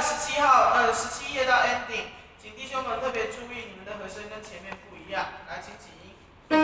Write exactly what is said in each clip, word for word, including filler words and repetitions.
十七号，呃，十七页到 ending， 请弟兄们特别注意，你们的和声跟前面不一样。来，请起音。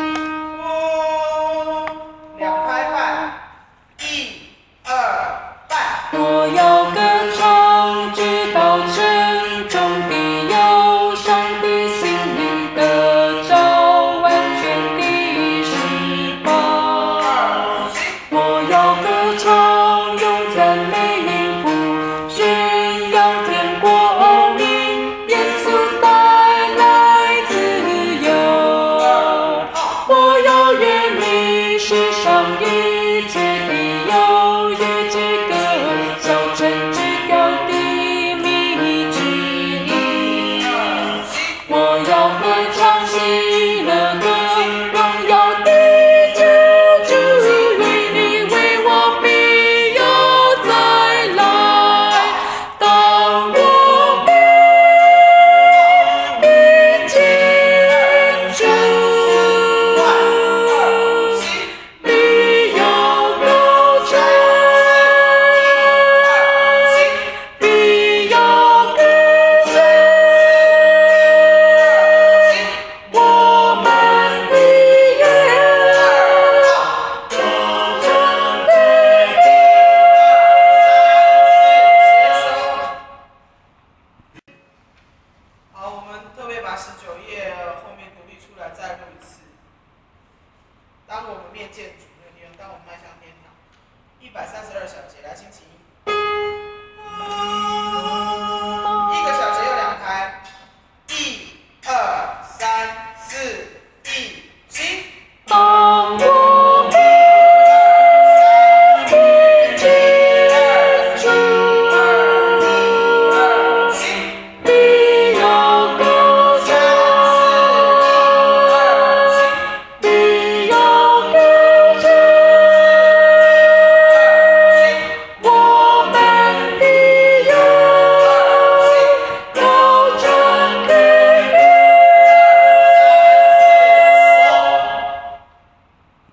哦，两拍半，一、二、半。 我要歌唱，直到沉重的忧伤的心里得着完全的释放。我要歌唱，用赞美音符宣扬天国名，耶稣带来自由。我要远离世上一切的忧郁之歌，小城之高的迷之音。我要歌唱喜乐歌，荣耀的救主，为你为我必要再来。当我必见主，必要高唱，必要歌声，我们必要高唱的好，我们特别把十九页后面独立出来再录一次。当我们面见主，没有地方，当我们迈向天堂。一百三十二小节，来，请起。